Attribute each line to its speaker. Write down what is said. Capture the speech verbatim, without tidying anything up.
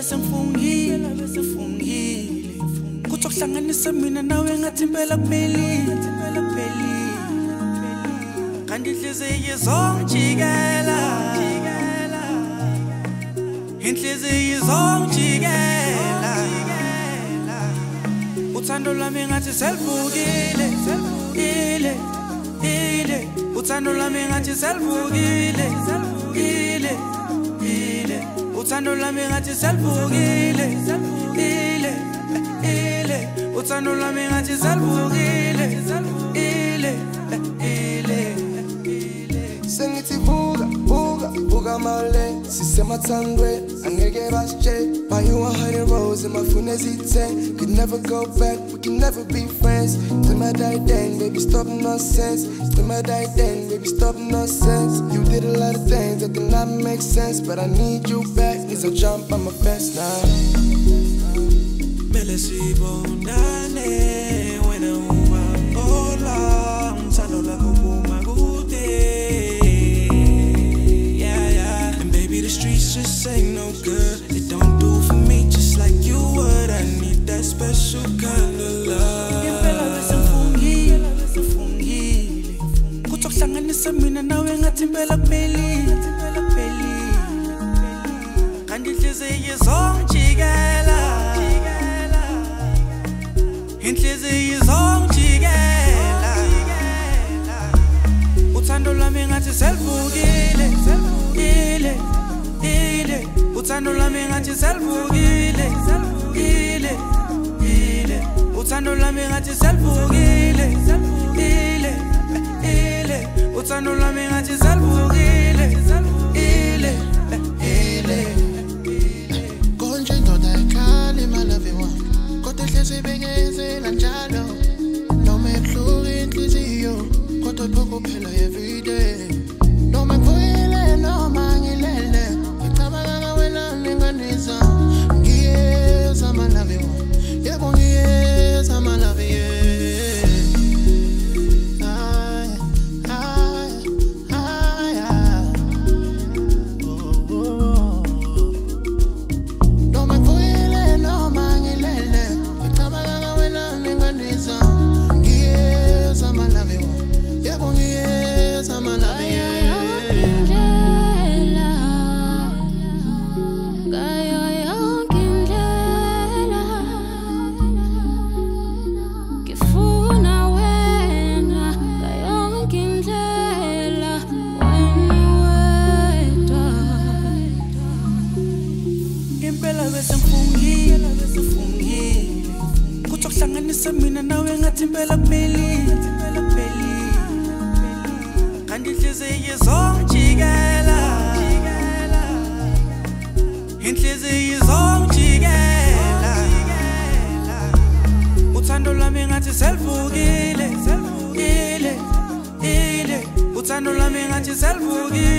Speaker 1: bese ngifungile bese ngifungile kuthi okuhlanganisa mina nawe ngathi impela kuphelile impela kuphelile kanti inhliziyo izongijikela inhliziyo izongijikela uthando lami ngathi selivukile selivukile ile uthando lami ngathi selivukile selivukile ile uthando lami ngathi selivukile ile ile uthando lami ngathi selivukile ile ile
Speaker 2: sengithi vuka vuka vuka mawle sisemathandwe angeke basije buy you a hundred roses my phone is ten could never go back we can never be friends till my die then baby stop nonsense till my die then baby stop nonsense you did a lot of things that did not make sense but I need you back cause I'll jump on my best now
Speaker 1: mele sibonane wena uma ola umthando lakho kuma kude the streets just ain't no good. It don't do for me just like you would. I need that special kind of love. Impela bese ngifungile bese ngifungile kuthi okuhlanganisa mina nawe ngathi impela kuphelile impela kuphelile kanti inhliziyo izongijikela inhliziyo izongijikela uthando lwami ngathi selivukile selivukile ile uthando lami ngathi selivukile selivukile ile uthando lami ngathi selivukile selivukile ile uthando lami ngathi selivukile selivukile ile
Speaker 3: konje ndoda ekhali malave wa kodwa hleze bekezela njalo noma ebuhlungu inhliziyo kodwa phoko phela every day noma ngivuyile noma ngilele ngicabanga wena ninganisa ngiyeza malave yebo ngiyeza malave ay ay ay oh oh noma ngivuyile noma ngilele ngicabanga wena ninganisa ngiyeza malave yebo ngiyeza malave
Speaker 1: mina nawe ngathi impela kuphelile impela kuphelile kanti inhliziyo izongijikela inhliziyo izongijikela uthando lwami ngathi selivukile selivukile ile uthando lwami ngathi selivukile